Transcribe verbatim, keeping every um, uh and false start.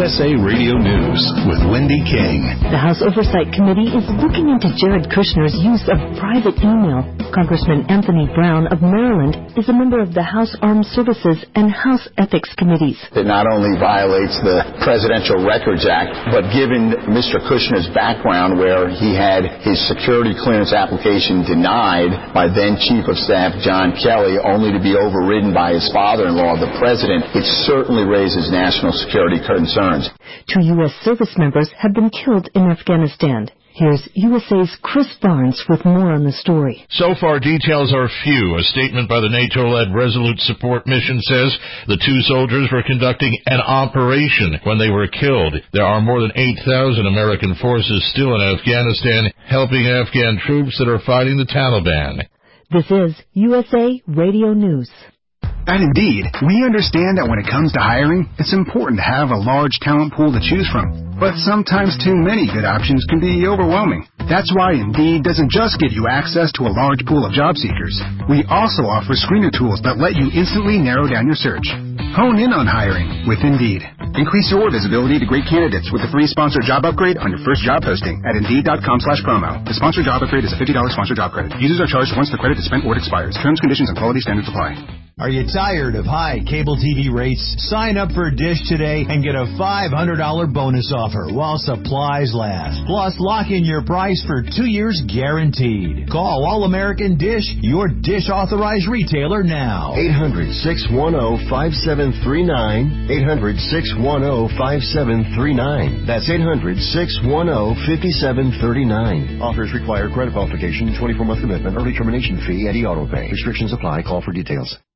S A Radio News with Wendy King. The House Oversight Committee is looking into Jared Kushner's use of private email. Congressman Anthony Brown of Maryland is a member of the House Armed Services and House Ethics Committees. It not only violates the Presidential Records Act, but given Mister Kushner's background where he had his security clearance application denied by then Chief of Staff John Kelly, only to be overridden by his father-in-law, the President, it certainly raises national security concerns. Two U S service members have been killed in Afghanistan. Here's U S A's Chris Barnes with more on the story. So far, details are few. A statement by the NATO-led Resolute Support Mission says the two soldiers were conducting an operation when they were killed. There are more than eight thousand American forces still in Afghanistan helping Afghan troops that are fighting the Taliban. This is U S A Radio News. At Indeed, we understand that when it comes to hiring, it's important to have a large talent pool to choose from. But sometimes too many good options can be overwhelming. That's why Indeed doesn't just give you access to a large pool of job seekers. We also offer screener tools that let you instantly narrow down your search. Hone in on hiring with Indeed. Increase your visibility to great candidates with a free sponsored job upgrade on your first job posting at Indeed.com slash promo. The sponsored job upgrade is a fifty dollars sponsored job credit. Users are charged once the credit is spent or it expires. Terms, conditions, and quality standards apply. Are you tired of high cable T V rates? Sign up for Dish today and get a five hundred dollars bonus offer while supplies last. Plus, lock in your price for two years guaranteed. Call All-American Dish, your Dish authorized retailer now. eight hundred, six one zero, five seven three nine. eight hundred, six one zero, five seven three nine. That's eight hundred, six one zero, five seven three nine. Offers require credit qualification, twenty-four month commitment, early termination fee, and e-auto pay. Restrictions apply. Call for details.